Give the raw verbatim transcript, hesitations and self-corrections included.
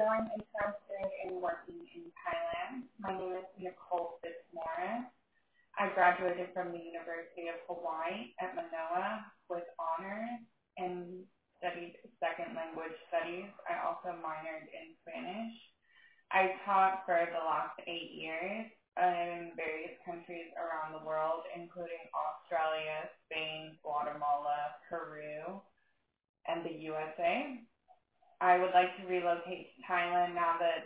I'm interested in working in Thailand. My name is Nicole Fitzmaurice. I graduated from the University of Hawaii at Manoa with honors and studied second language studies. I also minored in Spanish. I taught for the last eight years in various countries around the world, including Australia, Spain, Guatemala, Peru, and the U S A. I would like to relocate to Thailand now that